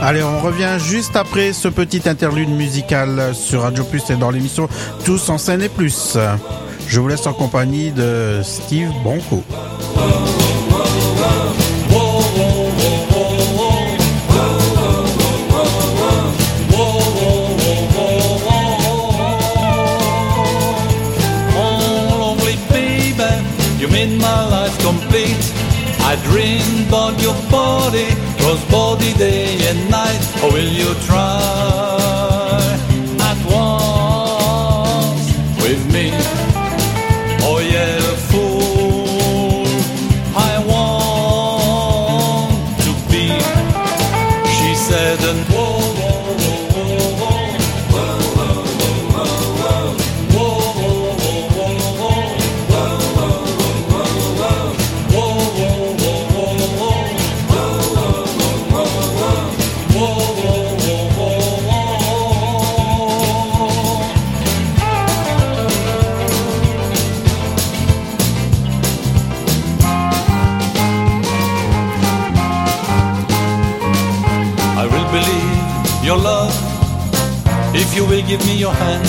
Allez, on revient juste après ce petit interlude musical sur Radio Plus et dans l'émission Tous en scène et plus. Je vous laisse en compagnie de Steve Bronco. Complete. I dream about your body, close body day and night. Or will you try at once with me? Oh yeah, fool, I want to be. She said, and whoa, whoa, whoa, whoa, whoa, whoa, whoa, your love, if you will give me your hand.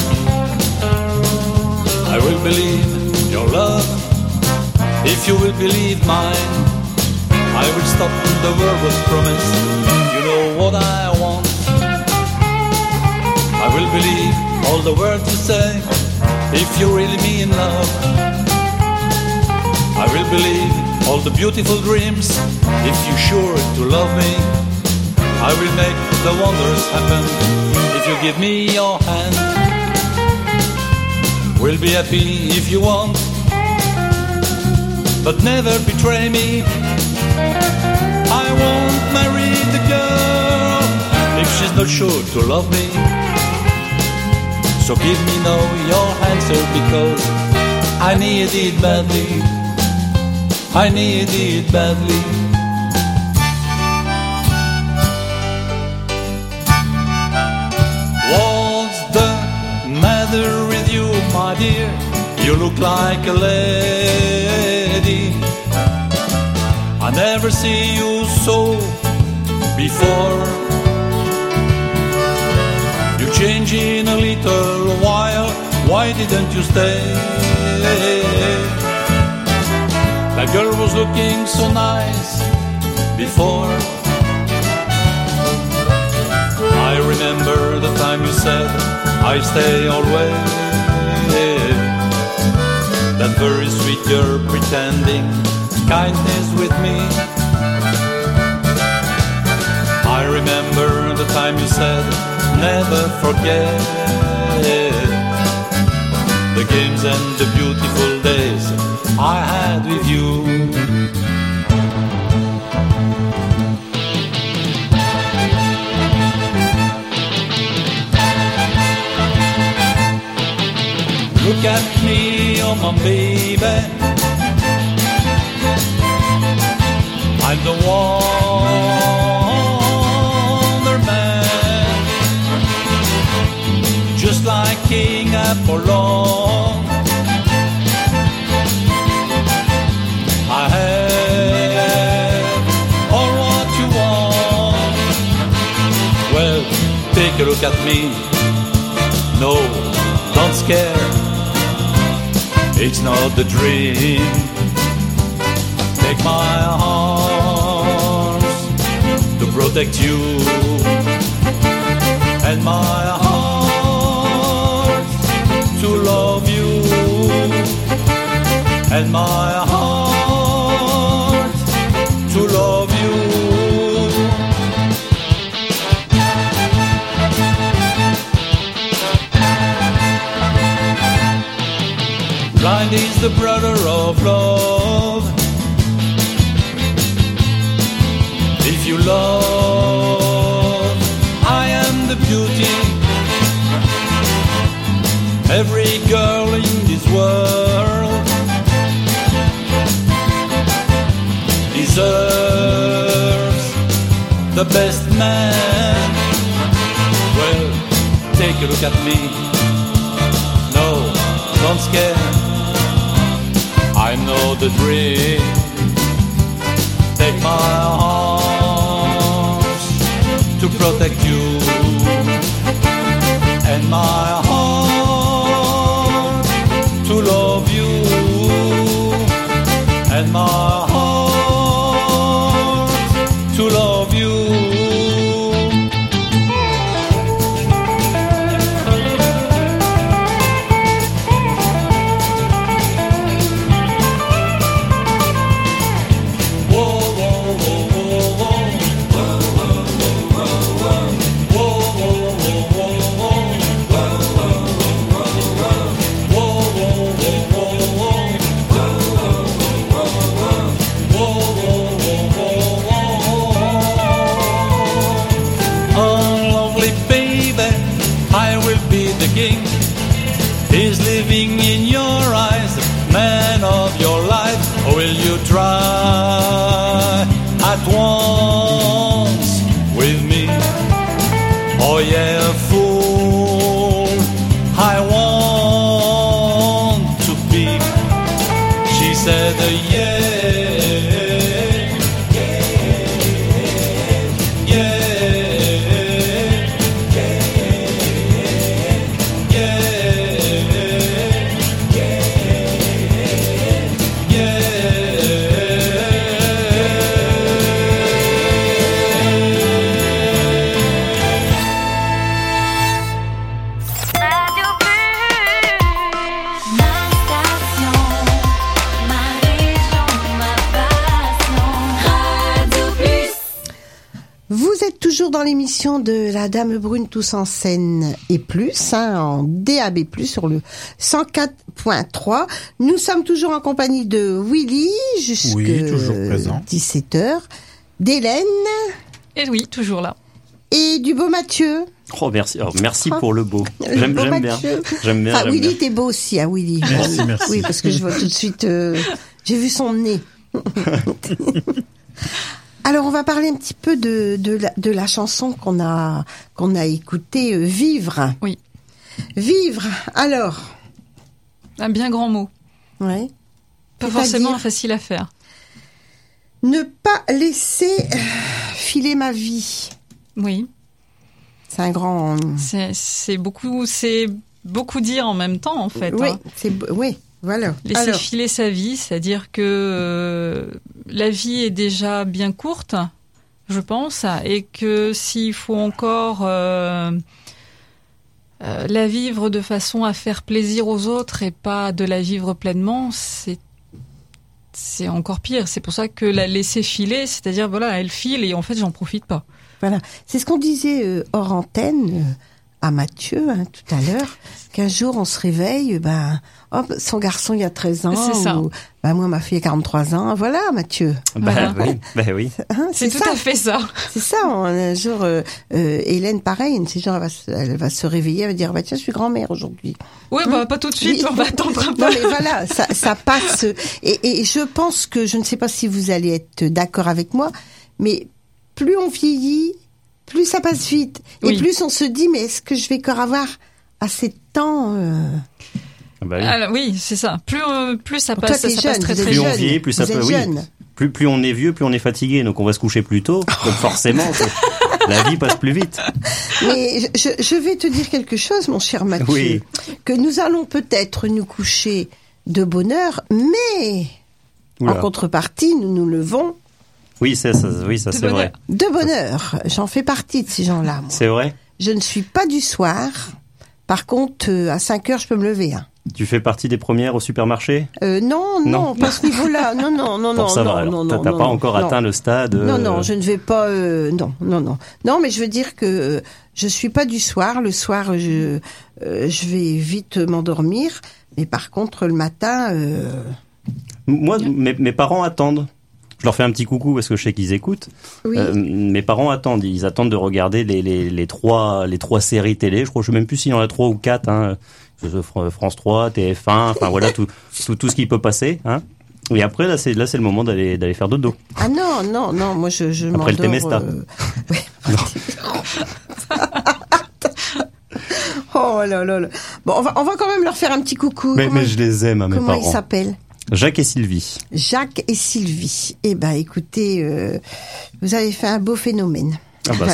I will believe your love, if you will believe mine. I will stop the world was promised. You know what I want. I will believe all the words you say, if you really mean love. I will believe all the beautiful dreams, if you're sure to love me. I will make the wonders happen if you give me your hand. We'll be happy if you want, but never betray me. I won't marry the girl if she's not sure to love me. So give me now your answer, because I need it badly. I need it badly. With you, my dear, you look like a lady. I never see you so before. You change in a little while. Why didn't you stay? That girl was looking so nice before. I remember the time you said I stay always. That very sweet girl pretending kindness with me. I remember the time you said never forget the games and the beautiful days I had with you. Look at me, oh my baby, I'm the wonder man, just like King Apollon. I have all what you want. Well, take a look at me. No, don't scare. It's not a dream. Take my arms to protect you, and my heart to love you, and my heart to love you. Blind is the brother of love. If you love, I am the beauty. Every girl in this world deserves the best man. Well, take a look at me. No, don't scare. I know the dream. Take my arms to protect you. And my heart to love you. And my heart to love you. Is living in your eyes, man of your life, or will you try at once with me? Oh yeah, fool, I want to be. She said yeah. Dans l'émission de la Dame Brune tous en scène et plus, en DAB+, sur le 104.3. Nous sommes toujours en compagnie de Willy jusqu'à 17h, d'Hélène. Et oui, toujours là. Et du beau Mathieu. Oh, merci. Oh, merci pour le beau. J'aime bien. J'aime bien. Willy, bien. t'es beau aussi, hein, Willy. Merci. Oui, parce que je vois tout de suite, j'ai vu son nez. Alors, on va parler un petit peu de la chanson qu'on a écoutée, Vivre. Oui. Vivre. Alors. Un bien grand mot. Ouais. Pas forcément facile à faire. Ne pas laisser filer ma vie. Oui. C'est un grand. C'est beaucoup dire en même temps, en fait. Oui, hein. Oui. Voilà. Laisser filer sa vie, c'est-à-dire que la vie est déjà bien courte, je pense, et que s'il faut encore la vivre de façon à faire plaisir aux autres et pas de la vivre pleinement, c'est encore pire. C'est pour ça que la laisser filer, c'est-à-dire voilà, elle file et en fait j'en profite pas. Voilà, c'est ce qu'on disait hors antenne à Mathieu tout à l'heure, qu'un jour on se réveille, son garçon il y a 13 ans, c'est ça. Ou moi ma fille a 43 ans, voilà Mathieu. Voilà. Oui. Hein, c'est tout à fait ça. C'est ça, un jour Hélène pareil, elle va se réveiller, elle va dire tiens je suis grand-mère aujourd'hui. Oui, pas tout de suite, on va attendre un peu. Non mais voilà, ça passe, et je pense que, je ne sais pas si vous allez être d'accord avec moi, mais plus on vieillit, plus ça passe vite. Et plus on se dit, mais est-ce que je vais encore avoir assez de temps Oui. Alors, oui, c'est ça. Plus ça passe, ça passe très très vite. Plus on jeune. vieillit, plus ça peut. Oui. Plus on est vieux, plus on est fatigué. Donc on va se coucher plus tôt. Donc forcément, la vie passe plus vite. Mais je vais te dire quelque chose, mon cher Mathieu, que nous allons peut-être nous coucher de bonne heure, mais en contrepartie, nous nous levons. Oui, ça c'est vrai. De bonne heure. J'en fais partie de ces gens-là. Moi. C'est vrai. Je ne suis pas du soir. Par contre, à 5 heures, je peux me lever. Tu fais partie des premières au supermarché ? Non, pas à ce niveau-là. Non. Ça va, t'as pas encore atteint le stade. Non, je ne vais pas. Non. Non, mais je veux dire que je suis pas du soir. Le soir, je vais vite m'endormir. Mais par contre, le matin. Moi, mes parents attendent. Je leur fais un petit coucou parce que je sais qu'ils écoutent. Oui. Mes parents attendent. Ils attendent de regarder les trois séries télé. Je crois, je sais même plus s'il y en a 3 ou 4. Hein. France 3, TF1, enfin voilà tout ce qui peut passer. Hein. Et après là c'est le moment d'aller faire dodo. Ah non, moi je m'endors. Après le Temesta. Oh là. Bon, on va quand même leur faire un petit coucou. Mais je les aime, mes parents. Comment ils s'appellent ? Jacques et Sylvie. Jacques et Sylvie. Eh ben, écoutez, vous avez fait un beau phénomène. Ah bah voilà.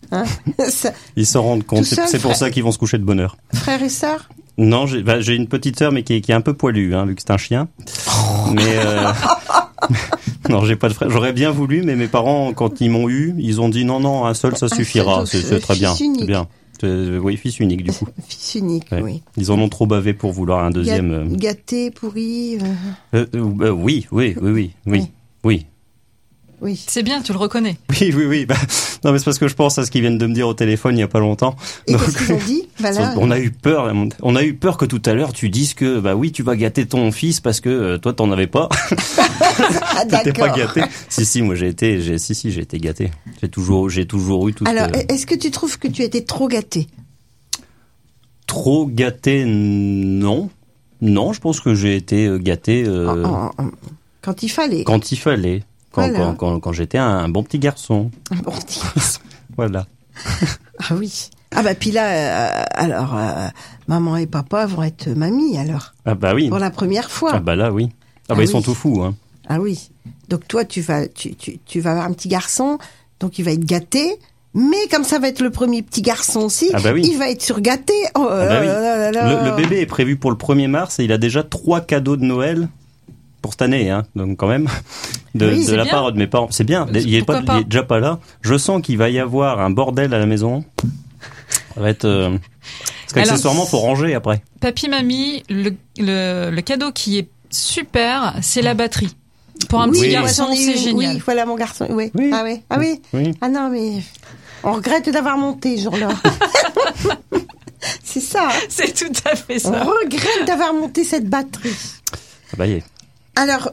Hein ça, Ils s'en rendent compte. Tout C'est seul, c'est pour frère. ça qu'ils vont se coucher de bonne heure. frère et sœur? Non, j'ai une petite sœur, mais qui est un peu poilue, hein, vu que c'est un chien. Mais non, j'ai pas de frère. J'aurais bien voulu, mais mes parents, quand ils m'ont eu, ils ont dit non, un seul, ça suffira. seul, C'est très bien. fils unique. C'est bien. Oui, fils unique, du coup. Fils unique, Ouais. oui. Ils en ont trop bavé pour vouloir un deuxième. Gâté, pourri. Oui. Oui. C'est bien, tu le reconnais. Oui. Bah, non, mais c'est parce que je pense à ce qu'ils viennent de me dire au téléphone il y a pas longtemps. Et Donc, qu'est-ce qu'ils ont dit? Voilà. on a eu peur. On a eu peur que tout à l'heure tu dises que bah oui, tu vas gâter ton fils parce que toi t'en avais pas. Ah, T'étais pas d'accord. gâté. Si, moi j'ai été gâté. J'ai toujours eu tout. Alors, est-ce que tu trouves que tu as été trop gâté? Trop gâté, non. Non, je pense que j'ai été gâté Quand il fallait. quand il fallait. Voilà. Quand j'étais un bon petit garçon. Bon, Voilà. ah oui. Ah bah puis là, alors, maman et papa vont être mamie alors, Ah bah oui. pour la première fois. Ah bah là oui. Ah Ils oui. sont tout fous, hein. Ah oui. Donc toi, tu vas avoir un petit garçon, donc il va être gâté. Mais comme ça va être le premier petit garçon aussi, Ah bah oui. il va être surgâté. Oh, Ah bah oui. là là là. Le bébé est prévu pour le 1er mars et il a déjà 3 cadeaux de Noël pour cette année, hein. Donc quand même, Oui, de c'est la bien. part de mes parents. C'est bien, il est Pourquoi pas. il est déjà pas là. Je sens qu'il va y avoir un bordel à la maison. Ça va être... Parce qu'accessoirement, faut ranger après. Papy, mamie, le cadeau qui est super, c'est la batterie. Pour un Oui, petit Oui. garçon, j'en ai c'est eu, génial. Oui, voilà mon garçon. Oui. Oui. Ah oui. Ah oui. Oui. Ah non, mais on regrette d'avoir monté ce jour-là. C'est ça. Hein. C'est tout à fait On ça. regrette d'avoir monté cette batterie. Ah bah, y est. Alors,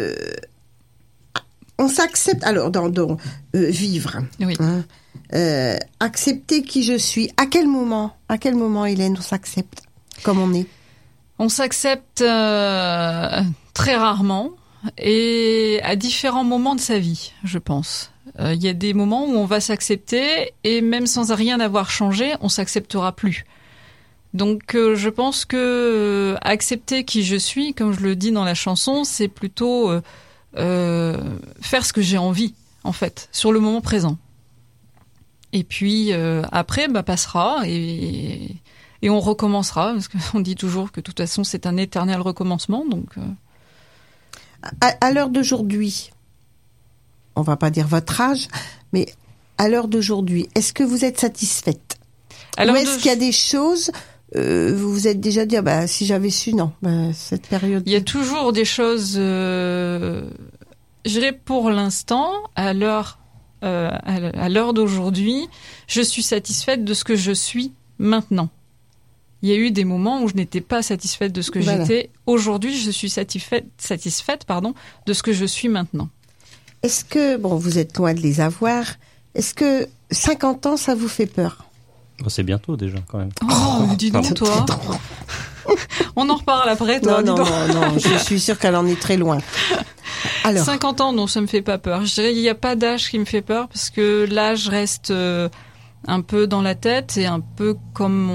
on s'accepte. Alors, dans vivre. Oui. Hein, accepter qui je suis. À quel moment, Hélène, on s'accepte comme on est? On s'accepte très rarement et à différents moments de sa vie, je pense. Il y a des moments où on va s'accepter et même sans rien avoir changé, on s'acceptera plus. Donc je pense que accepter qui je suis, comme je le dis dans la chanson, c'est plutôt faire ce que j'ai envie, en fait, sur le moment présent. Et puis après, passera et on recommencera, parce qu'on dit toujours que de toute façon c'est un éternel recommencement. Donc À l'heure d'aujourd'hui, on va pas dire votre âge, mais à l'heure d'aujourd'hui, est-ce que vous êtes satisfaite? Ou est-ce qu'il y a des choses, vous vous êtes déjà dit, si j'avais su, non, cette période. Il y a toujours des choses, je dirais pour l'instant, à l'heure d'aujourd'hui, je suis satisfaite de ce que je suis maintenant. Il y a eu des moments où je n'étais pas satisfaite de ce que Voilà. j'étais. Aujourd'hui, je suis satisfaite, de ce que je suis maintenant. Est-ce que, vous êtes loin de les avoir, est-ce que 50 ans, ça vous fait peur? Bon, c'est bientôt déjà, quand même. Oh, dis donc, toi. On en reparle après, toi. Non, dis donc. non, je suis sûre qu'elle en est très loin. Alors, 50 ans, non, ça me fait pas peur. Je dirais qu'il n'y a pas d'âge qui me fait peur parce que l'âge reste un peu dans la tête et un peu comme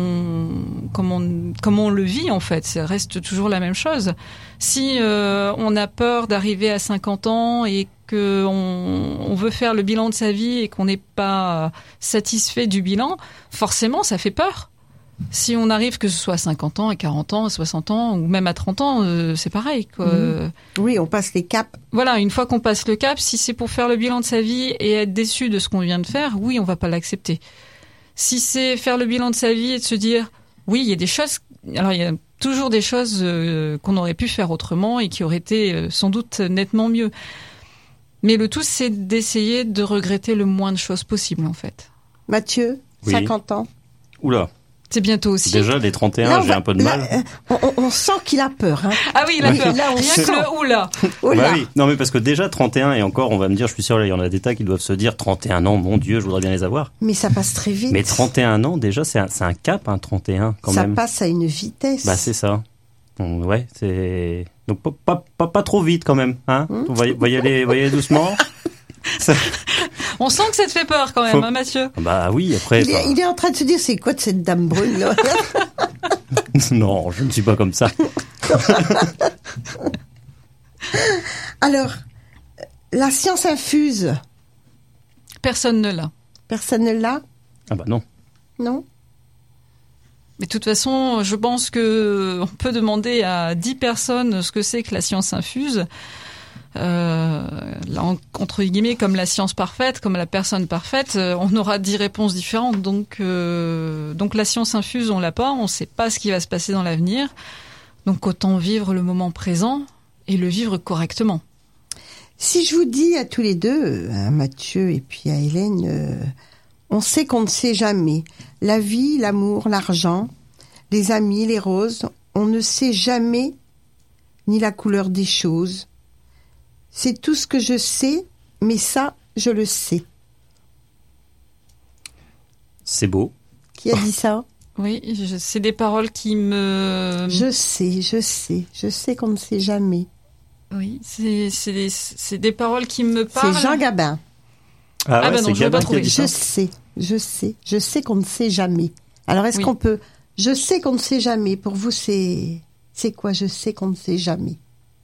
on le vit en fait. Ça reste toujours la même chose. Si on a peur d'arriver à 50 ans et qu'on veut faire le bilan de sa vie et qu'on n'est pas satisfait du bilan, forcément ça fait peur. Si on arrive, que ce soit à 50 ans, à 40 ans, à 60 ans ou même à 30 ans, c'est pareil, quoi. oui, on passe les caps. Voilà, une fois qu'on passe le cap, si c'est pour faire le bilan de sa vie et être déçu de ce qu'on vient de faire, oui, on va pas l'accepter. Si c'est faire le bilan de sa vie et de se dire, oui, il y a des choses, alors il y a toujours des choses qu'on aurait pu faire autrement et qui auraient été sans doute nettement mieux. Mais le tout, c'est d'essayer de regretter le moins de choses possible, en fait. Mathieu, Oui. 50 ans. Oula. C'est bientôt aussi. Déjà, les 31, Là, j'ai un peu de mal. On sent qu'il a peur. Hein. Ah oui, il a peur. Là, on Rien sent. que le oula. Oh là. Bah oui, non mais parce que déjà 31 et encore on va me dire, je suis sûr là il y en a des tas qui doivent se dire 31 ans, mon Dieu, je voudrais bien les avoir. Mais ça passe très vite. Mais 31 ans déjà c'est un cap, 31 quand ça même. passe à une vitesse. Bah c'est ça. Ouais, c'est donc pas trop vite quand même, hein. On va y aller doucement. Ça... On sent que ça te fait peur quand même, Faut- hein, Mathieu. Bah oui, après Il est en train de se dire, c'est quoi de cette dame brune là? non, je ne suis pas comme ça. Alors, la science infuse, Personne ne l'a. personne ne l'a? Ah bah non. Non? Mais de toute façon, je pense que on peut demander à 10 personnes ce que c'est que la science infuse. Là, entre guillemets, comme la science parfaite, comme la personne parfaite, on aura 10 réponses différentes. Donc la science infuse, on l'a pas, on sait pas ce qui va se passer dans l'avenir. Donc autant vivre le moment présent et le vivre correctement. Si je vous dis à tous les deux, à Mathieu et puis à Hélène, on sait qu'on ne sait jamais. La vie, l'amour, l'argent, les amis, les roses, on ne sait jamais ni la couleur des choses. C'est tout ce que je sais, mais ça, je le sais. C'est beau. Qui a dit ça? Oui, c'est des paroles qui me... Je sais qu'on ne sait jamais. Oui, c'est des paroles qui me parlent. C'est Jean Gabin. Ah bah non, je vais pas trouver. Je sais qu'on ne sait jamais. Alors est-ce qu'on peut... Je sais qu'on ne sait jamais. Pour vous, c'est quoi? Je sais qu'on ne sait jamais.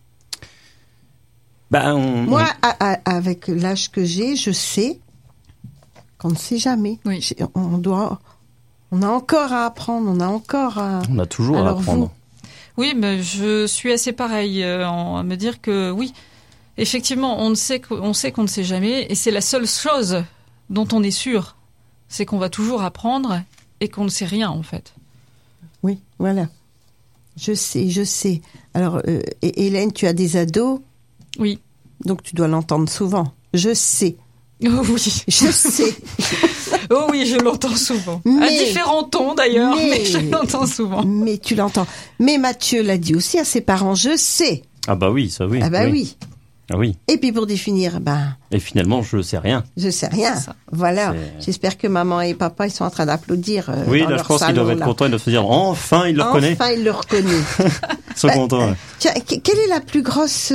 Moi, avec l'âge que j'ai, je sais qu'on ne sait jamais. Oui. On a encore à apprendre, On a toujours à apprendre. Oui, mais je suis assez pareil à me dire que oui, effectivement, on sait qu'on ne sait jamais, et c'est la seule chose dont on est sûr, c'est qu'on va toujours apprendre et qu'on ne sait rien en fait. Oui, voilà. Je sais. Alors, Hélène, tu as des ados? Oui. Donc tu dois l'entendre souvent. Je sais. Oh oui. Je sais. Oh oui, je l'entends souvent. À différents tons d'ailleurs, mais je l'entends souvent. Mais tu l'entends. Mais Mathieu l'a dit aussi à ses parents, je sais. Ah bah oui, ça oui. Ah bah oui. Ah oui. Et puis pour définir, Et finalement, je sais rien. Je sais rien. Voilà. J'espère que maman et papa, ils sont en train d'applaudir. Oui, dans là, leur je pense qu'ils doivent être contents, ils doivent se dire, enfin, il le reconnaît. Enfin, il le reconnaît. Ils sont contents. Ouais. Tiens, quelle est la plus grosse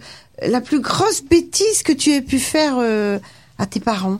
bêtise que tu aies pu faire à tes parents?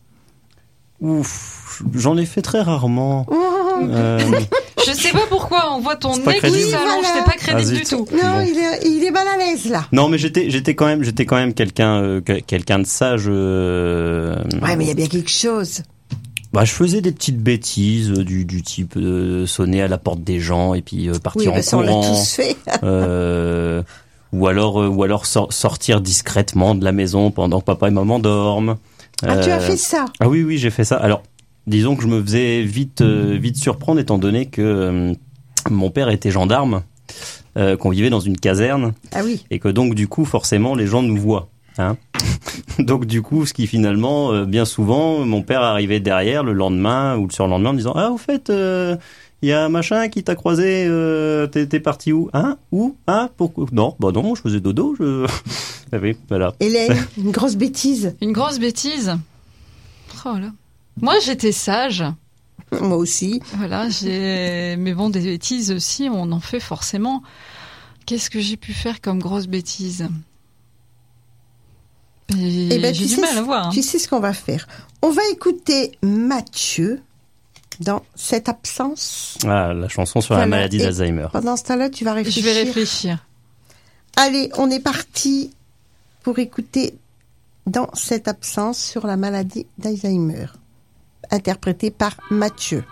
Ouf, j'en ai fait très rarement. Je sais pas pourquoi, on voit ton nez qui crédible. s'allonge, je t'ai pas crédible du tout. Non, bon. il est mal à l'aise là. Non, mais j'étais quand même quelqu'un de sage. Ouais, mais il y a bien quelque chose. Je faisais des petites bêtises du type sonner à la porte des gens et puis partir en courant. On l'a tous fait. Ou alors sortir discrètement de la maison pendant que papa et maman dorment. Ah, tu as fait ça? Ah oui, j'ai fait ça. Alors, disons que je me faisais vite surprendre étant donné que mon père était gendarme, qu'on vivait dans une caserne. Ah oui. Et que donc, du coup, forcément, les gens nous voient. Hein. Donc, du coup, ce qui finalement, bien souvent, mon père arrivait derrière le lendemain ou le surlendemain en me disant « Ah, au fait... il y a un machin qui t'a croisé, t'es parti où? Hein? Où? Hein? Pourquoi? Non, non, je faisais dodo, Ah oui, voilà. Hélène, une grosse bêtise. Une grosse bêtise? Oh là. Moi, j'étais sage. Moi aussi. Voilà, mais bon, des bêtises aussi, on en fait forcément. Qu'est-ce que j'ai pu faire comme grosse bêtise? J'ai du mal à voir. Hein. Tu sais ce qu'on va faire? On va écouter Mathieu dans cette absence. Ah, la chanson sur la maladie d'Alzheimer. Pendant ce temps-là, tu vas réfléchir. Je vais réfléchir. Allez, on est parti pour écouter dans cette absence sur la maladie d'Alzheimer, interprété par Mathieu.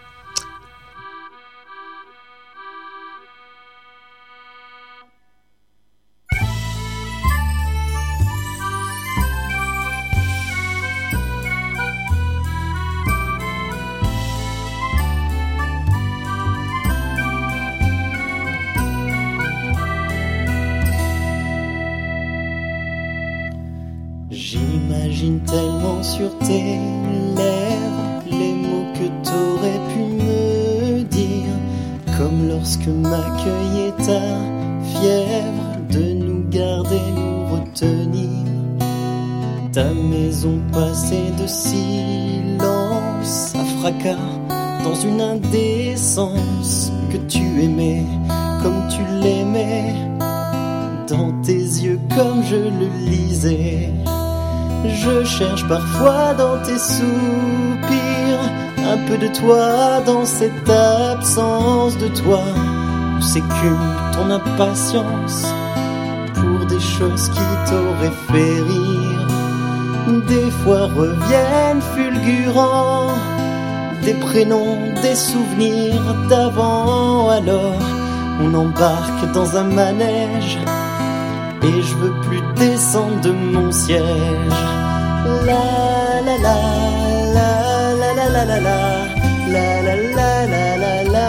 J'imagine tellement sur tes lèvres les mots que t'aurais pu me dire, comme lorsque m'accueillait ta fièvre de nous garder, nous retenir. Ta maison passée de silence à fracas dans une indécence que tu aimais comme tu l'aimais, dans tes yeux comme je le lisais. Je cherche parfois dans tes soupirs un peu de toi dans cette absence de toi, où s'écume ton impatience pour des choses qui t'auraient fait rire. Des fois reviennent fulgurants des prénoms, des souvenirs d'avant. Alors on embarque dans un manège et je veux plus descendre de mon siège. La la la la la la la la la la la la la la la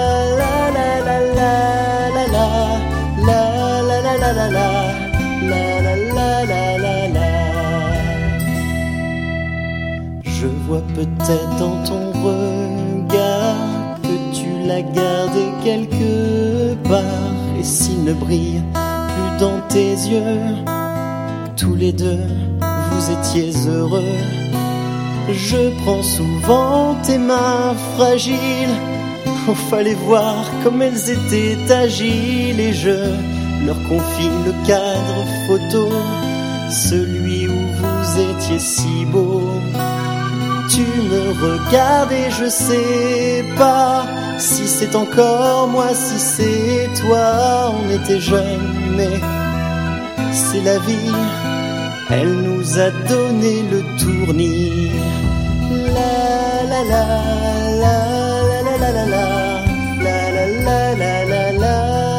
je vois peut-être dans ton regard que tu l'as gardé quelque part. Et s'il ne brille plus dans tes yeux, tous les deux vous étiez heureux. Je prends souvent tes mains fragiles, oh, fallait voir comme elles étaient agiles. Et je leur confie le cadre photo, celui où vous étiez si beau. Tu me regardes et je sais pas si c'est encore moi, si c'est toi. On était jeunes mais c'est la vie, elle nous a donné le tournis. La la la la la la la la la la la la la la.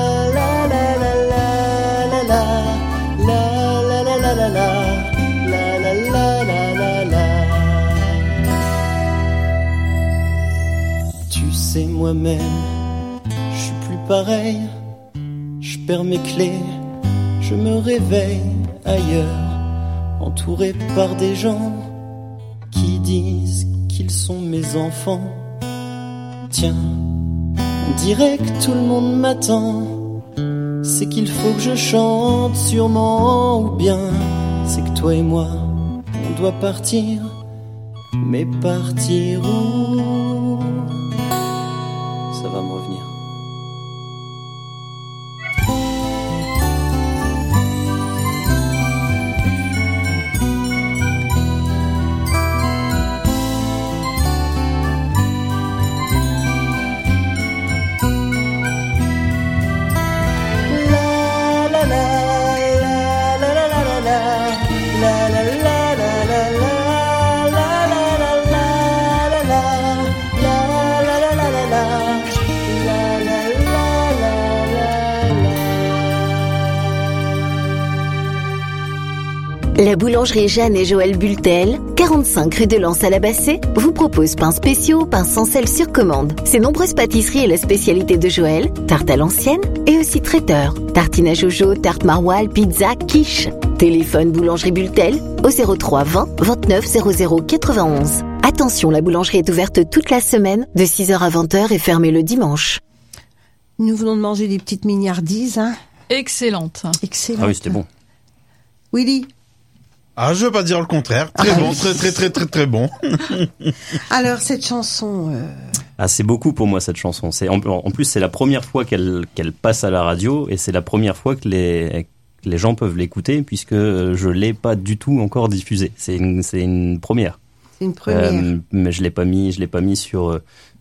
Tu sais, moi-même, je suis plus pareil. Je perds mes clés, je me réveille ailleurs, entouré par des gens qui disent qu'ils sont mes enfants. Tiens, on dirait que tout le monde m'attend. C'est qu'il faut que je chante sûrement, ou bien c'est que toi et moi on doit partir. Mais partir où? Ça va me revenir. La boulangerie Jeanne et Joël Bultel, 45 rue de Lens à la Bassée, vous propose pains spéciaux, pains sans sel sur commande. Ses nombreuses pâtisseries et la spécialité de Joël, tarte à l'ancienne et aussi traiteur. Tartine à Jojo, tarte maroilles, pizza, quiche. Téléphone boulangerie Bultel au 03 20 29 00 91. Attention, la boulangerie est ouverte toute la semaine de 6h à 20h et fermée le dimanche. Nous venons de manger des petites mignardises. Hein. Excellente. Excellent. Ah oui, c'était bon. Willy. Ah, je veux pas dire le contraire. Très bon, très bon. Alors, cette chanson... Ah, c'est beaucoup pour moi, cette chanson. En plus, c'est la première fois qu'elle passe à la radio et c'est la première fois que les gens peuvent l'écouter puisque je l'ai pas du tout encore diffusée. C'est une première. C'est une première. Mais je l'ai pas mis sur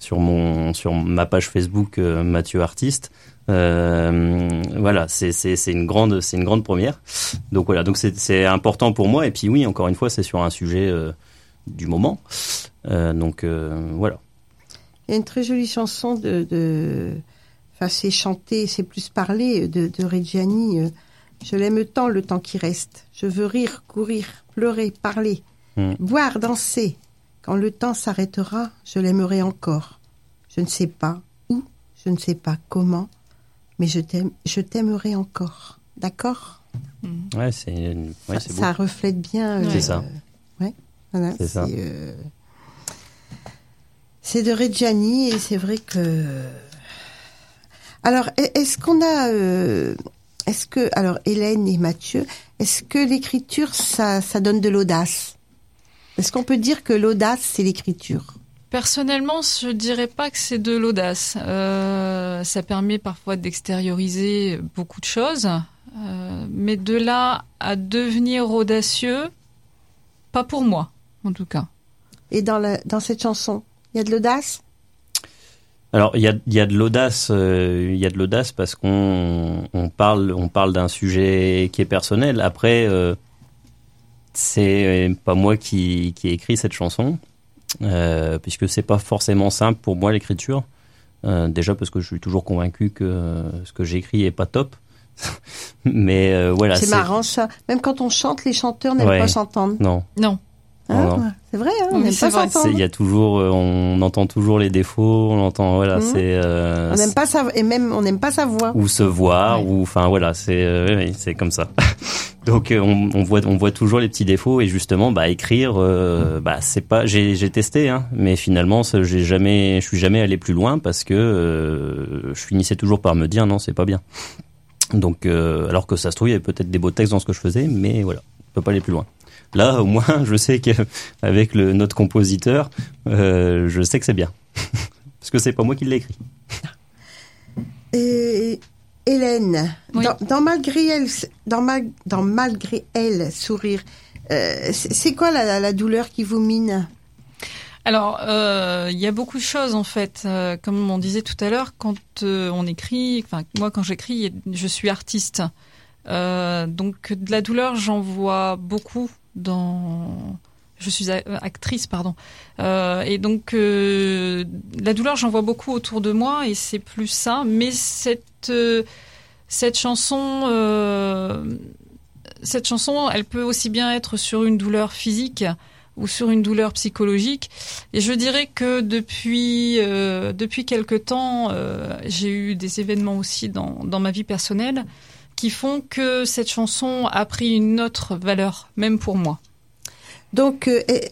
ma page Facebook Mathieu Artiste. Voilà, c'est une grande première. Donc voilà, donc c'est important pour moi. Et puis oui, encore une fois, c'est sur un sujet du moment. Donc voilà. Il y a une très jolie chanson enfin c'est chanté, c'est plus parlé de Reggiani. Je l'aime tant le temps qui reste. Je veux rire, courir, pleurer, parler, boire, danser. Quand le temps s'arrêtera, je l'aimerai encore. Je ne sais pas où, je ne sais pas comment. Mais je t'aimerai encore, d'accord? Ouais, c'est beau. Ça reflète bien. C'est ça. Ouais, voilà. C'est ça. C'est de Reggiani et c'est vrai que. Alors, alors Hélène et Mathieu, est-ce que l'écriture ça donne de l'audace? Est-ce qu'on peut dire que l'audace c'est l'écriture? Personnellement, je dirais pas que c'est de l'audace. Ça permet parfois d'extérioriser beaucoup de choses, mais de là à devenir audacieux, pas pour moi, en tout cas. Et dans cette chanson, il y a de l'audace? Alors il y a de l'audace, parce qu'on parle d'un sujet qui est personnel. Après, c'est pas moi qui ai écrit cette chanson. puisque c'est pas forcément simple pour moi l'écriture. Déjà parce que je suis toujours convaincu que ce que j'écris est pas top. Mais voilà. C'est marrant ça. Même quand on chante, les chanteurs n'aiment pas s'entendre. Non. Ah, non. C'est vrai, hein, on n'aime pas s'entendre. Il y a toujours, on entend toujours les défauts, on entend, voilà, c'est. On n'aime pas sa, et même on n'aime pas sa voix. Ou se voir, ou enfin voilà, c'est comme ça. Donc on voit toujours les petits défauts et justement, écrire, c'est pas, j'ai testé, hein, mais finalement, je suis jamais allé plus loin parce que je finissais toujours par me dire non, c'est pas bien. Donc alors que ça se trouve, il y avait peut-être des beaux textes dans ce que je faisais, mais voilà, on peut pas aller plus loin. Là, au moins, je sais qu'avec notre compositeur, je sais que c'est bien. Parce que c'est pas moi qui l'ai écrit. Hélène, oui. dans Malgré elle, sourire, c'est quoi la douleur qui vous mine? Alors, il y a beaucoup de choses en fait. Comme on disait tout à l'heure, quand on écrit, enfin moi quand j'écris, je suis artiste. Donc de la douleur, j'en vois beaucoup je suis actrice, pardon. Et donc la douleur, j'en vois beaucoup autour de moi et c'est plus ça. Mais cette chanson, elle peut aussi bien être sur une douleur physique ou sur une douleur psychologique. Et je dirais que depuis quelque temps, j'ai eu des événements aussi dans ma vie personnelle qui font que cette chanson a pris une autre valeur, même pour moi. Donc,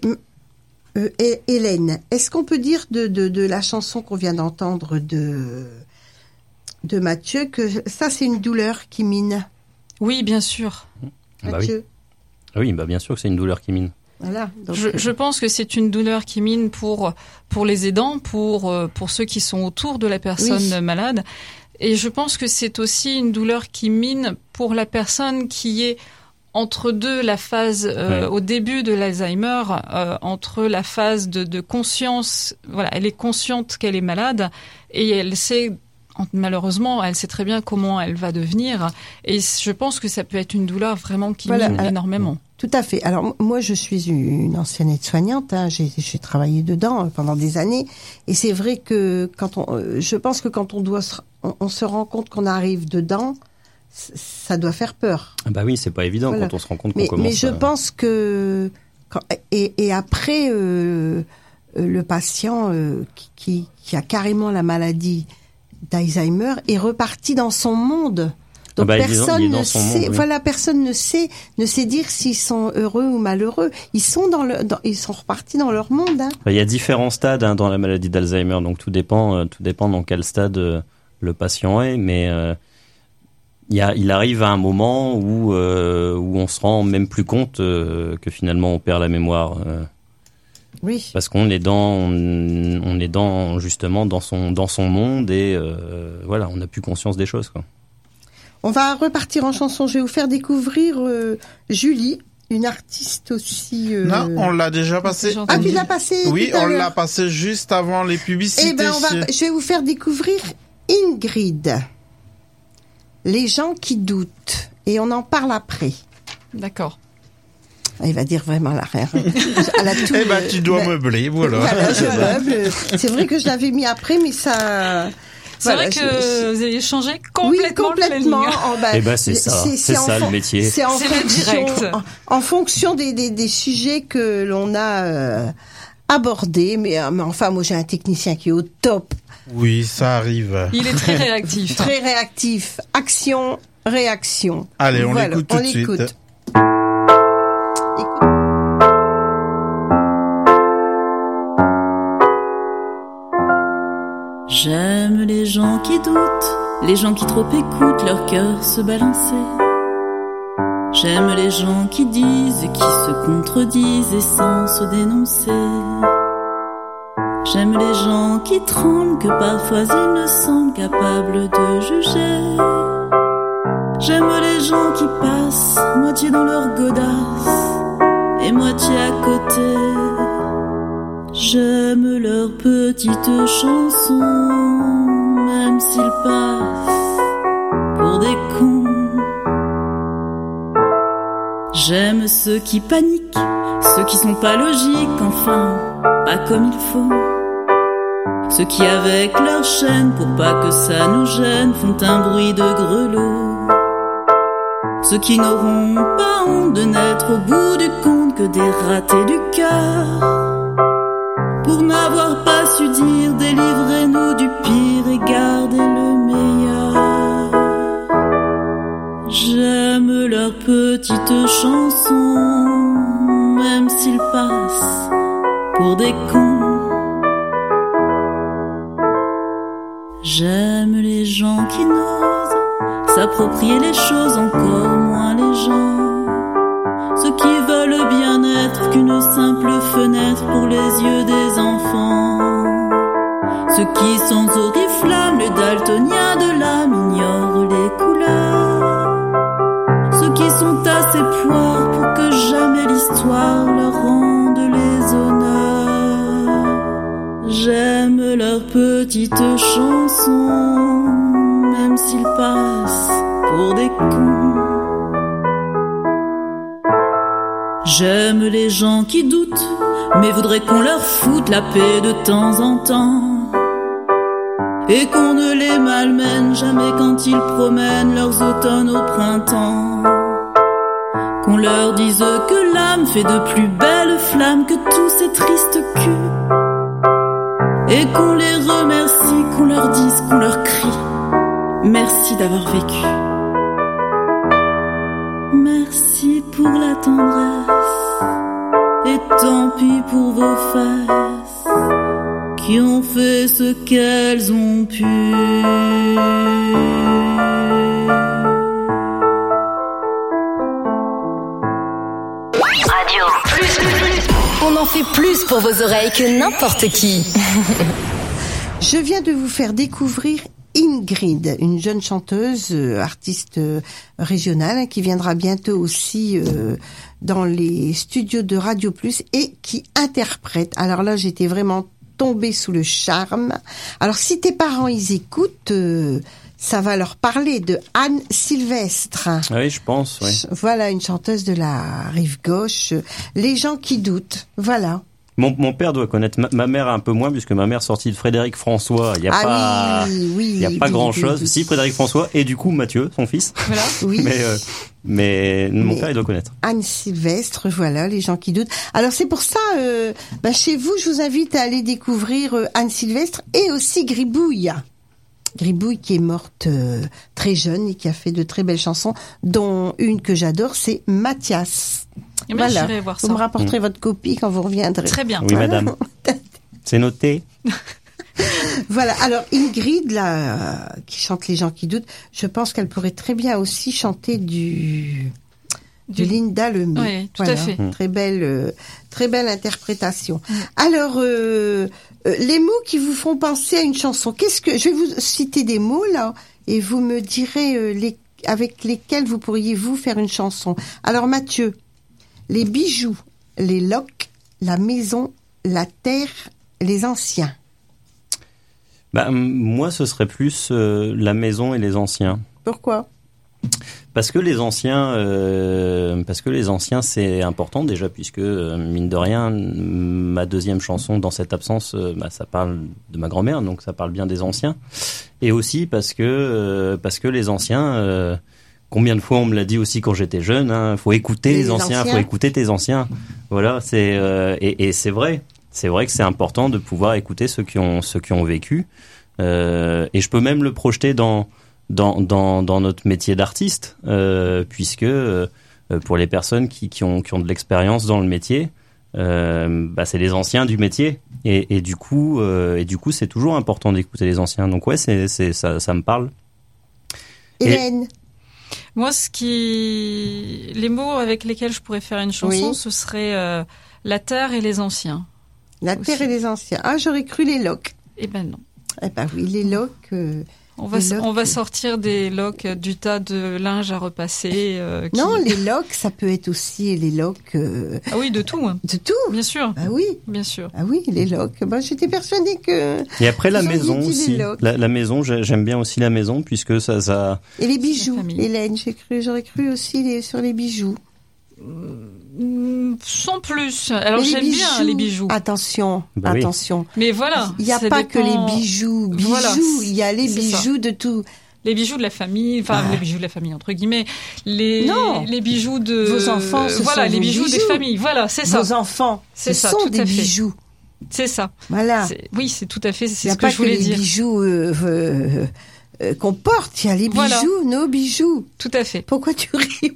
Hélène, est-ce qu'on peut dire de la chanson qu'on vient d'entendre de Mathieu que ça, c'est une douleur qui mine? Oui, bien sûr. Mathieu. Oui, bien sûr que c'est une douleur qui mine. Voilà. Donc, je pense que c'est une douleur qui mine pour les aidants, pour ceux qui sont autour de la personne malade. Et je pense que c'est aussi une douleur qui mine pour la personne qui est entre deux, la phase au début de l'Alzheimer, entre la phase de conscience, voilà, elle est consciente qu'elle est malade et elle sait, malheureusement, elle sait très bien comment elle va devenir. Et je pense que ça peut être une douleur vraiment qui mine énormément. Tout à fait. Alors moi, je suis une ancienne aide-soignante. Hein, j'ai travaillé dedans pendant des années, et c'est vrai que je pense que quand on se rend compte qu'on arrive dedans, ça doit faire peur. Bah oui, c'est pas évident quand on se rend compte qu'on commence. Mais je pense que et après le patient qui a carrément la maladie d'Alzheimer est reparti dans son monde. Donc personne ne sait, personne ne sait dire s'ils sont heureux ou malheureux. Ils sont ils sont repartis dans leur monde. Hein. Il y a différents stades dans la maladie d'Alzheimer, donc tout dépend dans quel stade le patient est, mais il arrive à un moment où on se rend même plus compte que finalement on perd la mémoire. Oui. Parce qu'on est justement dans son monde et voilà, on n'a plus conscience des choses, quoi. On va repartir en chanson. Je vais vous faire découvrir Julie, une artiste aussi. Non, on l'a déjà passé. Ah, tu l'as passé? Oui, on l'a passé juste avant les publicités. Eh ben, je vais vous faire découvrir Ingrid. Les gens qui doutent. Et on en parle après. D'accord. Il va dire vraiment la rire. Tu dois meubler, voilà. Voilà, je meuble. C'est vrai que je l'avais mis après, mais ça. C'est vrai que vous avez changé complètement. C'est ça le métier. C'est le direct. En fonction des sujets que l'on a abordés. Mais enfin, moi j'ai un technicien qui est au top. Oui, ça arrive. Il est très réactif. Très réactif. Action, réaction. Allez, on l'écoute tout de suite. J'aime les gens qui doutent, les gens qui trop écoutent leur cœur se balancer. J'aime les gens qui disent et qui se contredisent et sans se dénoncer. J'aime les gens qui tremblent, que parfois ils ne semblent capables de juger. J'aime les gens qui passent, moitié dans leur godasse et moitié à côté. J'aime leurs petites chansons, même s'ils passent pour des cons. J'aime ceux qui paniquent, ceux qui sont pas logiques, enfin, pas comme il faut. Ceux qui avec leur chaîne, pour pas que ça nous gêne, font un bruit de grelot. Ceux qui n'auront pas honte de n'être au bout du compte que des ratés du cœur. Pour n'avoir pas su dire, délivrez-nous du pire et gardez le meilleur. J'aime leurs petites chansons, même s'ils passent pour des cons. J'aime les gens qui n'osent s'approprier les choses, encore moins les gens. Ceux qui veulent bien être qu'une simple fenêtre pour les yeux des enfants. Ceux qui sans oriflamme, les daltoniens de l'âme, ignorent les couleurs. Ceux qui sont assez poires pour que jamais l'histoire leur rende les honneurs. J'aime leurs petites chansons, même s'ils passent pour des cons. J'aime les gens qui doutent, mais voudraient qu'on leur foute la paix de temps en temps. Et qu'on ne les malmène jamais quand ils promènent leurs automnes au printemps. Qu'on leur dise que l'âme fait de plus belles flammes que tous ces tristes culs. Et qu'on les remercie, qu'on leur dise, qu'on leur crie merci d'avoir vécu. Merci pour la tendresse, et tant pis pour vos fesses qui ont fait ce qu'elles ont pu. Radio Plus. On en fait plus pour vos oreilles que n'importe qui. Je viens de vous faire découvrir Ingrid, une jeune chanteuse, artiste régionale, qui viendra bientôt aussi dans les studios de Radio Plus et qui interprète. Alors là, j'étais vraiment tombée sous le charme. Alors si tes parents ils écoutent, ça va leur parler de Anne Sylvestre. Oui, je pense, oui. Voilà, une chanteuse de la rive gauche. Les gens qui doutent, voilà. Mon père doit connaître, ma mère un peu moins, puisque ma mère sortie de Frédéric François, il n'y a pas grand-chose. Si, Frédéric François, et du coup Mathieu, son fils. Voilà, oui. Mais mon père, il doit connaître. Anne Sylvestre, voilà, les gens qui doutent. Alors c'est pour ça, chez vous, je vous invite à aller découvrir Anne Sylvestre et aussi Gribouille. Gribouille qui est morte très jeune et qui a fait de très belles chansons, dont une que j'adore, c'est Mathias. Eh bien, voilà. j'irai voir ça. Vous me rapporterez votre copie quand vous reviendrez. Très bien. Oui, madame. C'est noté. Voilà. Alors, Ingrid, là, qui chante Les gens qui doutent, je pense qu'elle pourrait très bien aussi chanter du Linda Lemay. Oui, tout à fait. Très belle interprétation. Alors, les mots qui vous font penser à une chanson. Je vais vous citer des mots, là, et vous me direz avec lesquels vous pourriez vous faire une chanson. Alors, Mathieu. Les bijoux, les loques, la maison, la terre, les anciens. Moi, ce serait plus la maison et les anciens. Pourquoi ? Parce que les anciens, c'est important déjà, puisque mine de rien, ma deuxième chanson dans cette absence, ça parle de ma grand-mère, donc ça parle bien des anciens. Et aussi parce que les anciens. Combien de fois on me l'a dit aussi quand j'étais jeune, faut écouter les anciens, faut écouter tes anciens. Voilà, et c'est vrai que c'est important de pouvoir écouter ceux qui ont vécu. Et je peux même le projeter dans notre métier d'artiste, puisque pour les personnes qui ont de l'expérience dans le métier, c'est les anciens du métier. Et du coup, c'est toujours important d'écouter les anciens. Donc ouais, ça me parle. Hélène. Moi, les mots avec lesquels je pourrais faire une chanson, ce serait la terre et les anciens. La terre et les anciens. Ah, j'aurais cru les loques. Eh ben non. Eh ben oui, les loques. On va sortir des loques du tas de linge à repasser. Non, les loques, ça peut être aussi les loques. Ah oui, de tout. De tout. Bien sûr. Ah oui. Bien sûr. Ah oui, les loques. J'étais persuadée que. Et après la maison aussi. La maison, j'aime bien aussi la maison puisque ça. Et les bijoux, Hélène, j'aurais cru aussi sur les bijoux. Sans plus. Alors Mais j'aime bien les bijoux. Attention, Bah oui. attention. Mais voilà. Il n'y a ça pas dépend- que les bijoux. Voilà, Il y a les c'est bijoux de tout. Les bijoux de la famille, enfin les bijoux de la famille entre guillemets, les bijoux de Vos enfants, ce voilà, sont les vos bijoux des bijoux. familles, voilà, c'est ça. Vos enfants, C'est ce ça, sont tout des à fait. bijoux. C'est ça. Voilà. Oui, c'est tout à fait, Il n'y c'est a ce que pas je voulais les dire. bijoux qu'on porte, il y a les bijoux, Voilà. nos bijoux. Tout à fait. Pourquoi tu ris?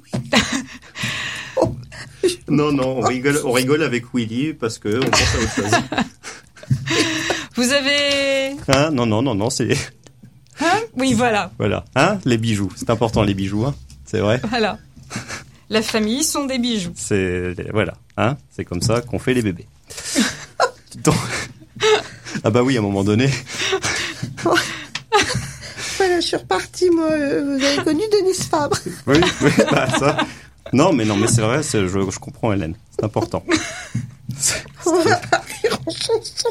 Non, on rigole avec Willy parce que on pense à autre chose. Vous avez Hein? Non, c'est oui, voilà. voilà. Hein? Les bijoux, c'est important les bijoux, hein. C'est vrai. Voilà. La famille sont des bijoux. C'est voilà, hein? C'est comme ça qu'on fait les bébés. Donc- Ah bah oui, à un moment donné. Voilà, je suis repartie, moi. Vous avez connu Denise Fabre. Oui, bah ça. Non, mais c'est vrai, je comprends Hélène. C'est important. On va partir en chanson.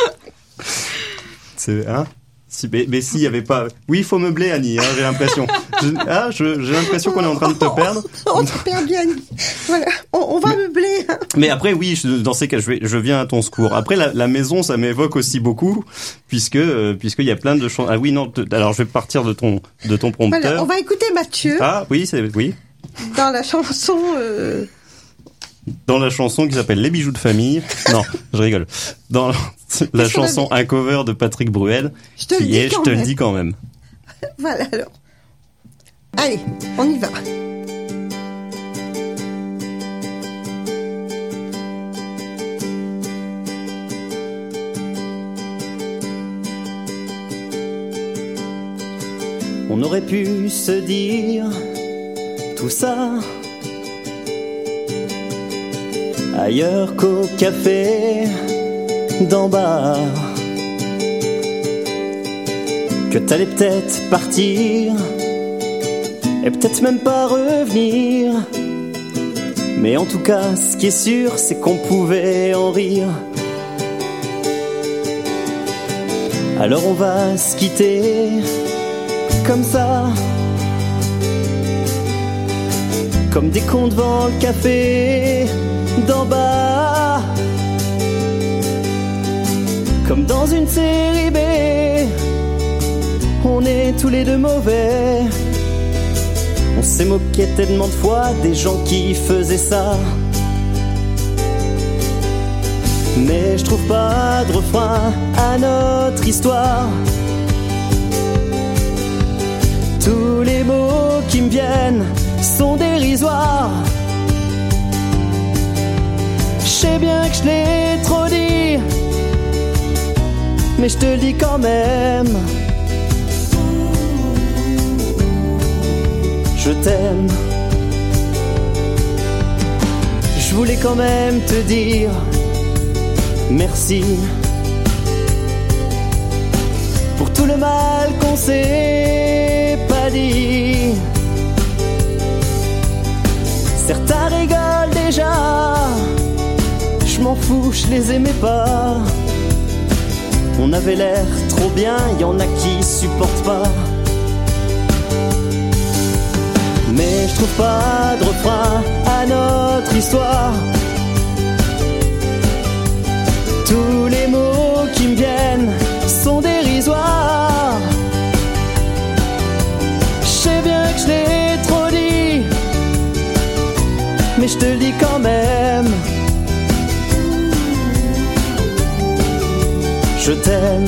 C'est hein? Mais s'il y avait pas. Oui, il faut meubler, Annie. Hein, j'ai l'impression. J'ai l'impression qu'on est en train de te perdre. On t'a perdu, Annie. Voilà, on va meubler. Hein. Mais après, oui, dans ces cas, je viens à ton secours. Après, la maison, ça m'évoque aussi beaucoup, puisqu'il y a plein de chansons. Ah oui, non. Alors, je vais partir de ton prompteur. Voilà, on va écouter Mathieu Ah oui, oui. dans la chanson. Dans la chanson qui s'appelle Les bijoux de famille. Non, je rigole. Dans la chanson Un cover de Patrick Bruel, Je te le dis quand même. Voilà, alors. Allez, on y va. On aurait pu se dire tout ça ailleurs qu'au café d'en bas, que t'allais peut-être partir et peut-être même pas revenir, mais en tout cas ce qui est sûr c'est qu'on pouvait en rire. Alors on va se quitter comme ça, comme des cons devant le café d'en bas, comme dans une série B. On est tous les deux mauvais. On s'est moqué tellement de fois des gens qui faisaient ça, mais je trouve pas de refrain à notre histoire. Tous les mots qui me viennent sont dérisoires. Je sais bien que je l'ai trop dit, mais je te le dis quand même. Je t'aime. Je voulais quand même te dire merci pour tout le mal qu'on s'est pas dit. Certains rigolent déjà, je m'en fous, je les aimais pas. On avait l'air trop bien, y en a qui supportent pas. Mais je trouve pas de refrain à notre histoire. Tous les mots qui me viennent sont dérisoires. Je sais bien que je l'ai trop dit, mais je te le dis quand même. Je t'aime,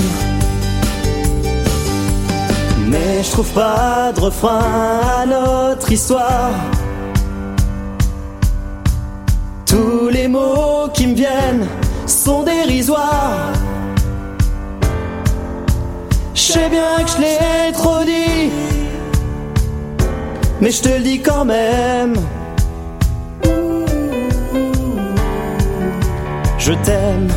mais je trouve pas de refrain à notre histoire. Tous les mots qui me viennent sont dérisoires. Je sais bien que je l'ai trop dit, mais je te le dis quand même. Je t'aime.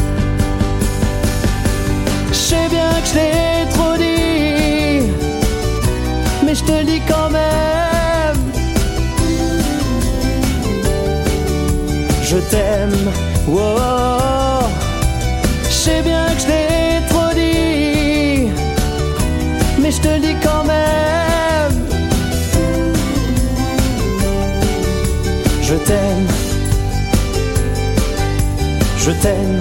Je sais bien que je l'ai trop dit, mais je te le dis quand même. Je t'aime, wow. Je sais bien que je l'ai trop dit, mais je te le dis quand même. Je t'aime, je t'aime.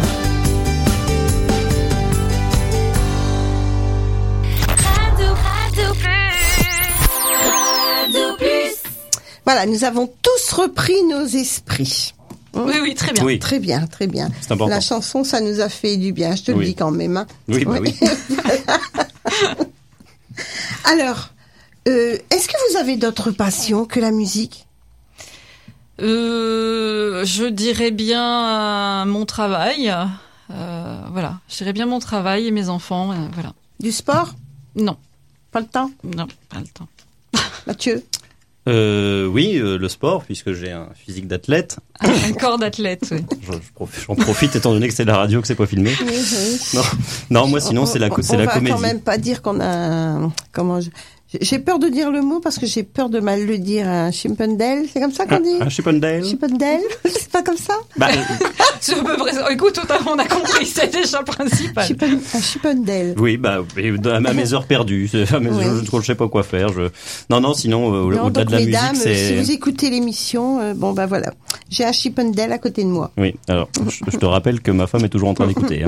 Voilà, nous avons tous repris nos esprits. Oui, très bien. Oui. Très bien, très bien. C'est important. La chanson, ça nous a fait du bien, je te le Oui. dis quand même. Hein. Oui, bah oui. Alors, est-ce que vous avez d'autres passions que la musique ? Je dirais bien mon travail. Voilà, je dirais bien mon travail et mes enfants. Voilà. Du sport ? Non, Pas le temps ? non, pas le temps. Mathieu ? Oui, le sport, puisque j'ai un physique d'athlète. Un corps d'athlète, oui. J'en profite étant donné que c'est la radio, que c'est pas filmé. Oui. Non, moi sinon c'est la On va comédie. quand même pas dire qu'on a... J'ai peur de dire le mot parce que j'ai peur de mal le dire. Un Chippendale, c'est comme ça qu'on dit ? Un Chippendale. Chippendale, c'est pas comme ça ? Bah, C'est à peu près ça. Écoute, on a compris, c'est déjà le principal. Un Chippendale. oui, bah, à mes heures perdues, à mes Oui. heures, je sais pas quoi faire. Non, sinon Non, au-delà donc, de la musique, mesdames, c'est. si vous écoutez l'émission, bon bah voilà, j'ai un Chippendale à côté de moi. Oui. Alors, je te rappelle que ma femme est toujours en train d'écouter. Hein.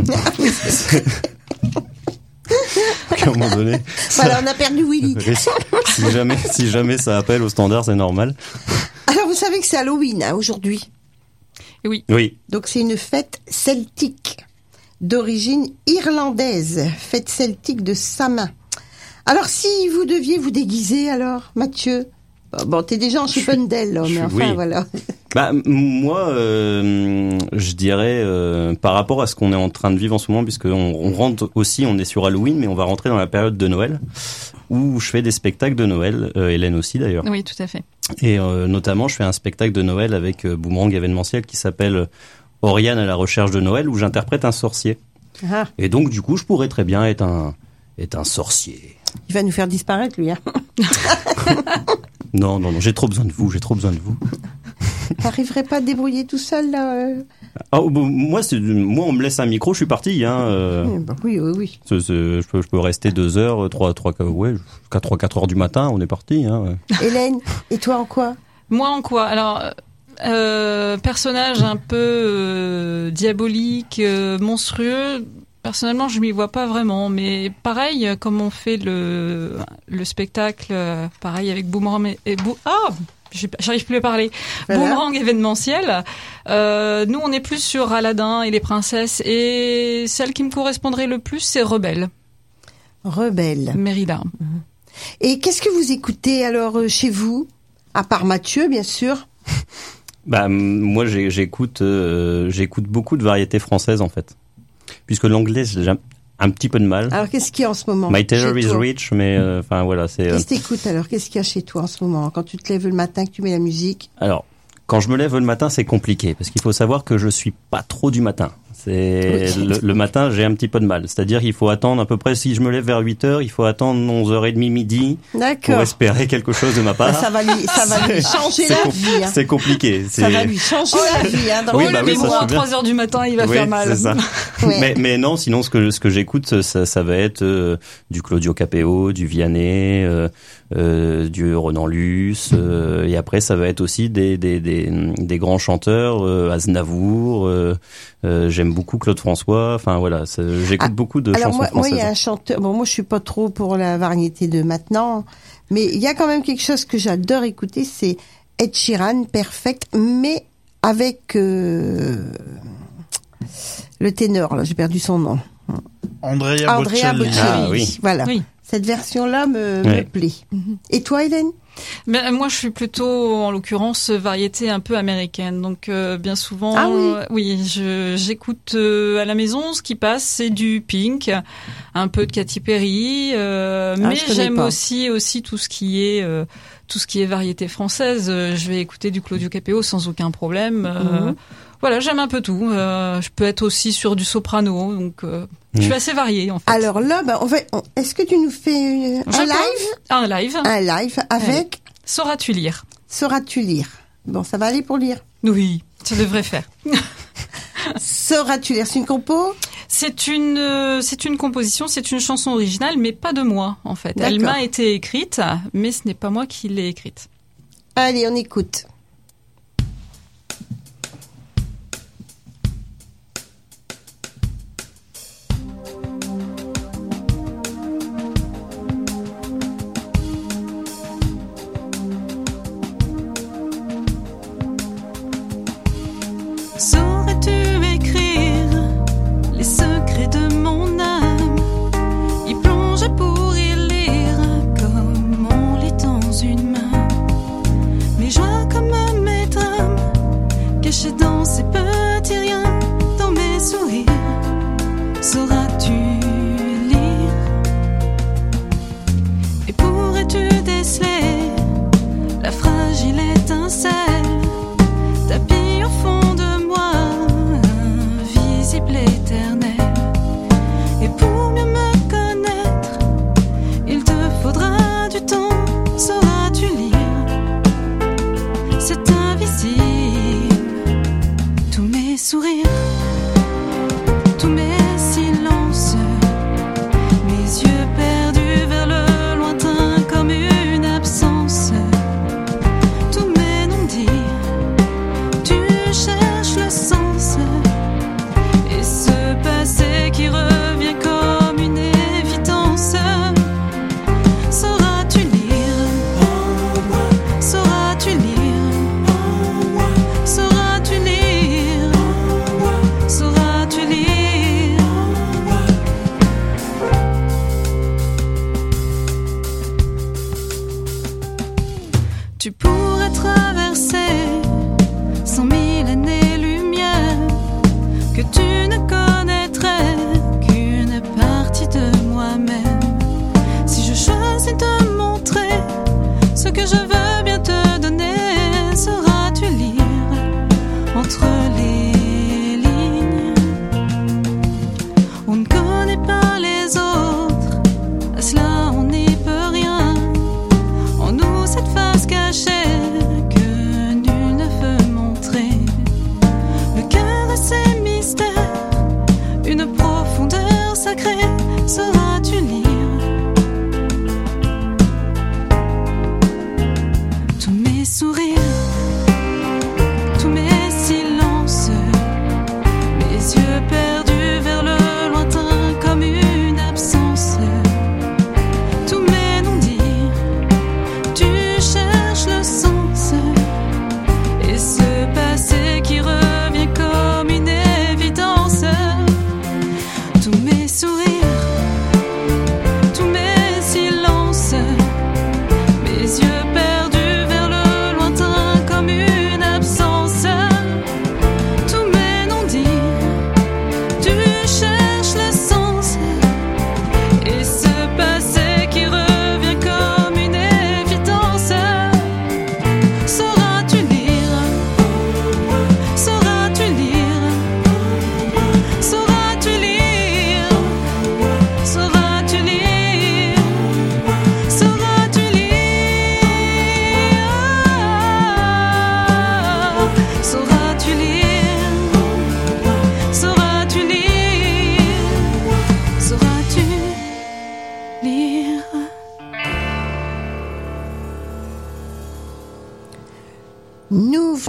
À un moment donné. Voilà, on a perdu Willy. Si jamais ça appelle au standard, c'est normal. Alors vous savez que c'est Halloween aujourd'hui. Oui. Donc c'est une fête celtique d'origine irlandaise, fête celtique de Samhain. Alors si vous deviez vous déguiser alors, Mathieu, bon t'es déjà en Chippendale là, mais enfin oui. voilà. Bah moi, je dirais par rapport à ce qu'on est en train de vivre en ce moment, puisque on rentre aussi, on est sur Halloween, mais on va rentrer dans la période de Noël où je fais des spectacles de Noël, Hélène aussi d'ailleurs. Oui, tout à fait. Et notamment, je fais un spectacle de Noël avec Boomerang événementiel qui s'appelle Oriane à la recherche de Noël, où j'interprète un sorcier. Ah, Et donc du coup, je pourrais très bien être un sorcier. il va nous faire disparaître lui. Hein. Non, j'ai trop besoin de vous. T'arriverais pas à te débrouiller tout seul là Ah, moi, on me laisse un micro, je suis parti. Oui. Je peux rester 2 heures, 4 heures du matin, on est parti. Hein. Hélène, et toi en quoi ? Moi en quoi ? Alors, personnage un peu diabolique, monstrueux. Personnellement, je m'y vois pas vraiment, mais pareil, comme on fait le spectacle, pareil avec Boomerang j'arrive plus à parler. Voilà. Boomerang événementiel. Nous, on est plus sur Aladdin et les princesses, et celle qui me correspondrait le plus, c'est Rebelle. Mérida. Et qu'est-ce que vous écoutez alors chez vous ? À part Mathieu, bien sûr. Bah moi, j'écoute beaucoup de variétés françaises en fait, puisque l'anglais j'ai un petit peu de mal. Alors qu'est-ce qu'il y a en ce moment ? My Taylor chez is toi rich, mais enfin voilà, c'est. Qu'est-ce que t'écoutes alors ? Qu'est-ce qu'il y a chez toi en ce moment ? Quand tu te lèves le matin, que tu mets la musique ? Alors, quand je me lève le matin, c'est compliqué parce qu'il faut savoir que je suis pas trop du matin. Le matin, j'ai un petit peu de mal. C'est-à-dire qu'il faut attendre à peu près, si je me lève vers 8h, il faut attendre 11h30 midi pour espérer quelque chose de ma part. Ça va lui changer la vie. Hein. C'est compliqué. Ça va lui changer la vie. Hein, oui, bah le oui, à 3h du matin, il va faire mal. C'est ça. Ouais. Mais non, sinon ce que j'écoute, ça va être du Claudio Capéo, du Vianney, du Renan Luce, et après ça va être aussi des grands chanteurs, Aznavour, j'aime beaucoup Claude François, enfin voilà, j'écoute beaucoup de chansons françaises. Moi il y a un chanteur, bon moi je suis pas trop pour la variété de maintenant, mais il y a quand même quelque chose que j'adore écouter, c'est Ed Sheeran, Perfect, mais avec le ténor, là j'ai perdu son nom. Andrea Bocelli. Ah, oui. Voilà. Oui. Cette version-là me plaît. Et toi, Hélène ? Ben, moi, je suis plutôt, en l'occurrence, variété un peu américaine. Donc, bien souvent, oui, j'écoute à la maison. Ce qui passe, c'est du Pink, un peu de Katy Perry, mais j'aime aussi tout ce qui est variété française. Je vais écouter du Claudio Capéo sans aucun problème. Voilà, j'aime un peu tout. Je peux être aussi sur du soprano, donc je suis assez variée en fait. Alors là, est-ce que tu nous fais un live avec Sauras-tu lire ? Sauras-tu lire ? Bon, ça va aller pour lire. Oui, ça devrait faire. Sauras-tu lire ? C'est une compo ? C'est une composition, c'est une chanson originale, mais pas de moi en fait. D'accord. Elle m'a été écrite, mais ce n'est pas moi qui l'ai écrite. Allez, on écoute.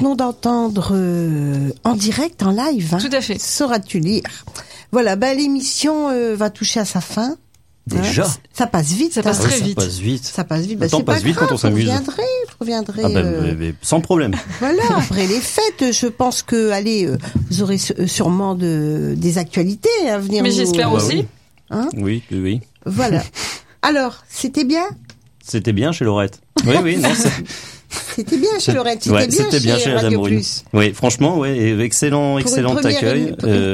venons d'entendre en direct, en live. Hein, Tout à fait. Sauras-tu lire? Voilà, l'émission va toucher à sa fin. Déjà Ça passe vite. Ça passe très vite. Ça passe vite. Ça passe vite. Le temps C'est pas passe vite grave, quand on s'amuse. Je reviendrai. Mais sans problème. Voilà, après les fêtes, je pense que, vous aurez sûrement des actualités à venir. Mais j'espère Bah aussi. oui. Hein, Oui. voilà. Alors, c'était bien? C'était bien chez Laurette. Oui, non, C'était bien chez Laurette. c'était bien chez Radio Madame Brune. Plus. Oui, franchement, et excellent accueil.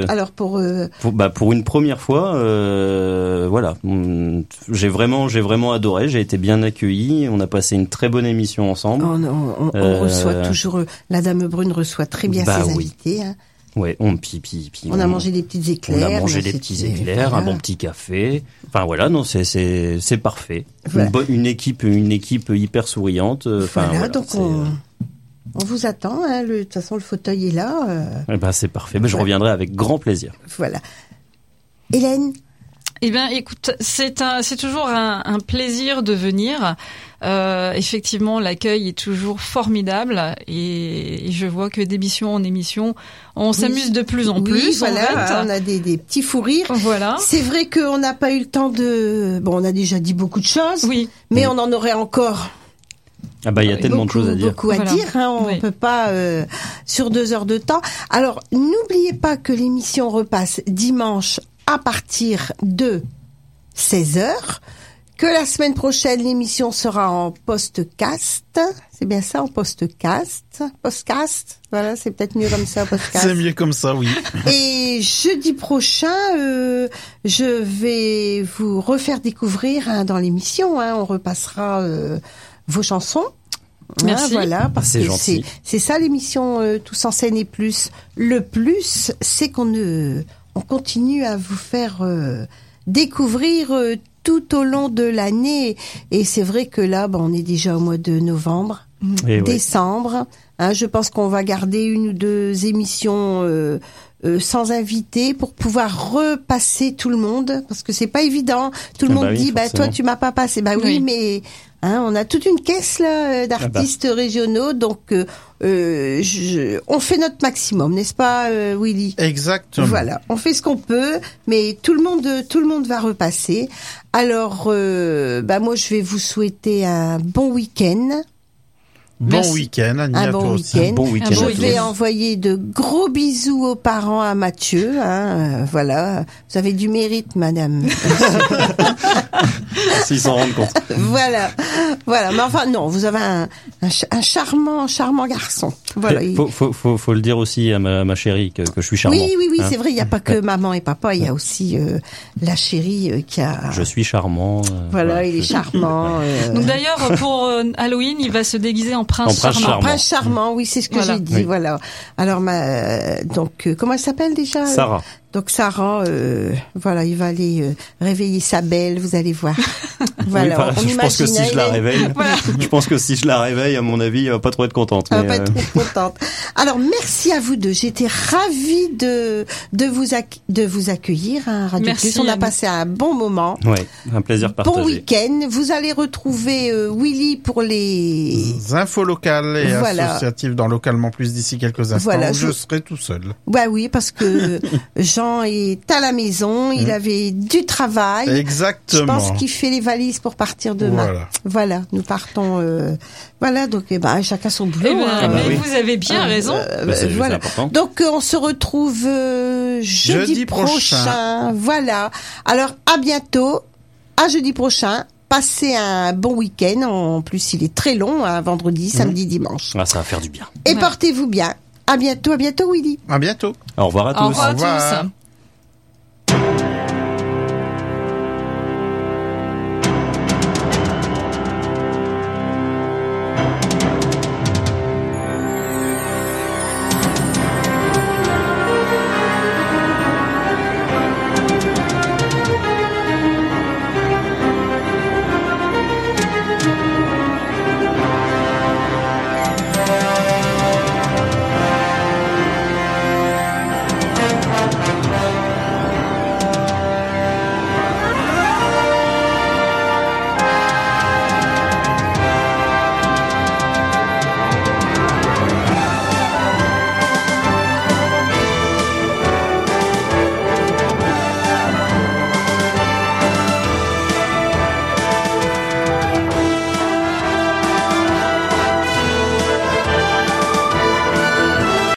Pour une première fois, voilà, j'ai vraiment adoré. J'ai été bien accueilli. On a passé une très bonne émission ensemble. on reçoit toujours. La Dame Brune reçoit très bien ses invités. Hein. Ouais, on a mangé des petits éclairs. On a mangé des petits éclairs, voilà. un bon petit café. Enfin voilà, non, c'est parfait. Voilà. Une équipe hyper souriante. Voilà, donc on vous attend. Hein, de toute façon, le fauteuil est là. C'est parfait. Je reviendrai avec grand plaisir. Voilà. Hélène. Eh bien, écoute, c'est toujours un plaisir de venir. Effectivement, l'accueil est toujours formidable et je vois que d'émission en émission, on s'amuse de plus en plus. Voilà, en fait. on a des petits fous rires. Voilà. C'est vrai qu'on n'a pas eu le temps de. Bon, on a déjà dit beaucoup de choses. Oui. Mais on en aurait encore. Il y a tellement de choses à dire. Beaucoup à dire. Hein, on peut pas sur 2 heures de temps. Alors, n'oubliez pas que l'émission repasse dimanche à partir de 16h, que la semaine prochaine, l'émission sera en podcast. C'est bien ça, en podcast. Podcast. Voilà, c'est peut-être mieux comme ça, podcast. C'est mieux comme ça, oui. Et jeudi prochain, je vais vous refaire découvrir dans l'émission. On repassera vos chansons. Merci. Voilà, parce c'est que gentil. c'est ça l'émission Tous en scène et plus. Le plus, c'est qu'on continue à vous faire découvrir tout au long de l'année. Et c'est vrai que là, on est déjà au mois de novembre, décembre. Hein, je pense qu'on va garder 1 ou 2 émissions sans invité pour pouvoir repasser tout le monde, parce que c'est pas évident. Tout le monde dit, toi tu m'as pas passé. Oui, mais on a toute une caisse là d'artistes régionaux, donc on fait notre maximum, n'est-ce pas, Willy? Exactement. Voilà, on fait ce qu'on peut, mais tout le monde va repasser. Alors, moi, je vais vous souhaiter un bon week-end. Bon week-end, Annie. Un bon week-end. Bon week-end. Je vais envoyer de gros bisous aux parents, à Mathieu. Voilà, vous avez du mérite, madame. S'ils s'en rendent compte. Voilà. Mais enfin, non, vous avez un charmant garçon. Voilà. Faut le dire aussi à ma chérie que je suis charmant. Oui, c'est vrai. Il n'y a pas que maman et papa. Il y a aussi la chérie qui a. Je suis charmant. Voilà, il est charmant. Donc d'ailleurs, pour Halloween, il va se déguiser en prince charmant. Prince charmant, oui, c'est ce que j'ai dit. Oui. Voilà. Alors, donc, comment elle s'appelle déjà? Sarah. Donc Sarah, voilà, il va aller réveiller sa belle, vous allez voir. Voilà, je pense que si je la réveille, je pense que si je la réveille, à mon avis, elle va pas trop être contente. Elle va pas être trop contente. Alors merci à vous deux. J'étais ravie de vous accueillir à Radio Merci, Plus. On a passé un bon moment. Ouais, un plaisir partagé. Bon week-end. Vous allez retrouver Willy pour les infos locales et associatives dans Localement Plus d'ici quelques instants. Voilà, je serai tout seul. Bah oui, parce que Jean est à la maison, il avait du travail. Exactement. Je pense qu'il fait les valises pour partir demain. Voilà, nous partons. Voilà, donc chacun son boulot. Vous avez bien raison. Voilà. Donc on se retrouve jeudi prochain. Voilà. Alors à bientôt. À jeudi prochain. Passez un bon week-end. En plus, il est très long, vendredi, samedi, dimanche. Ça va faire du bien. Et portez-vous bien. À bientôt, Willy. À bientôt. Au revoir à tous. Au revoir à tous.